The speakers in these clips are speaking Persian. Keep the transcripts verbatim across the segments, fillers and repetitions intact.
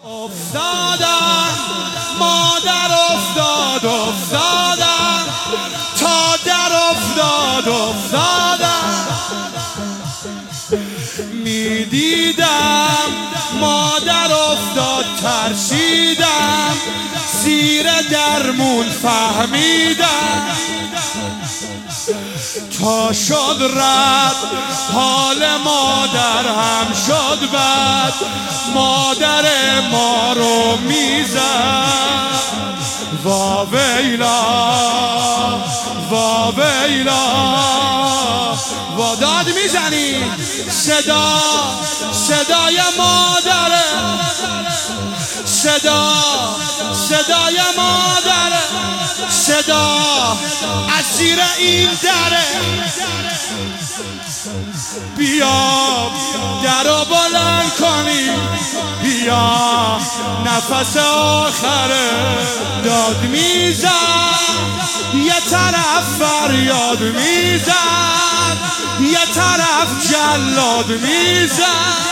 افتادم مادر افتاد افتادم تا در افتاد افتادم میدیدم مادر افتاد ترسیدم زیر درمون فهمیدم تا شد رد حال مادر هم شد بد مادر ما رو میزد وا ویلا وا ویلا وا داد میزنی صدا صدای مادره صدا صدای مادره صدا از زیر این دره بیا درو بلند کنی بیا نفس آخره داد میزن یه طرف فریاد میزن یه طرف جلاد میزن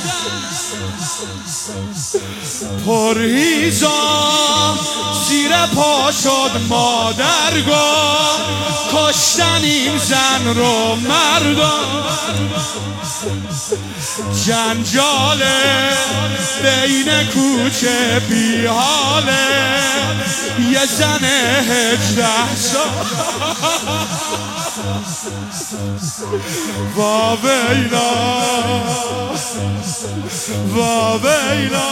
پرهیزا زیر پا شد مادرگاه کشتن این زن رو مردم جنجاله بین کوچه بیحاله یه زن هجده سال وا ویلا وا ویلا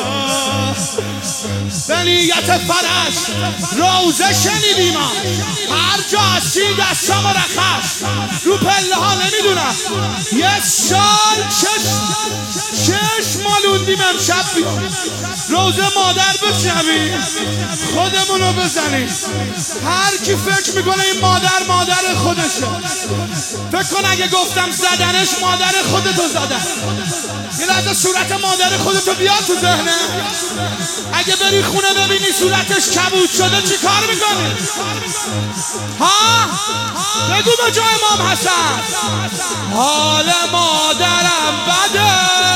بنیت فرش روزه شنیدیم هر جا هستی دستم رخص رو پله ها نمیدونم یه سال چشم چشم مالوندیم امشب روزه مادر بشنویم خودمونو بزنیم هر کی فکر میکنه این مادر مادر خودشه فکر کن اگه گفتم زدنش مادر خودتو زدن یه لحظه صورت مادر خودتو بیاد تو ذهنه اگه بری خونه ببینی صورتش کبود شده چی کار میکنی؟ ها؟ بگو به جای امام حسن حال مادرم بده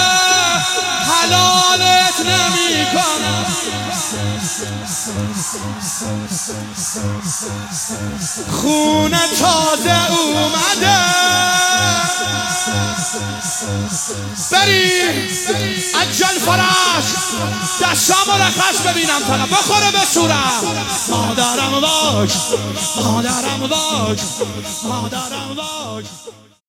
حلالت نمی کنم خونه تازه اومده بری عجل فرش دستام رخص ببینم فقط بخوره به صورت مادرم واج مادرم واج مادرم واج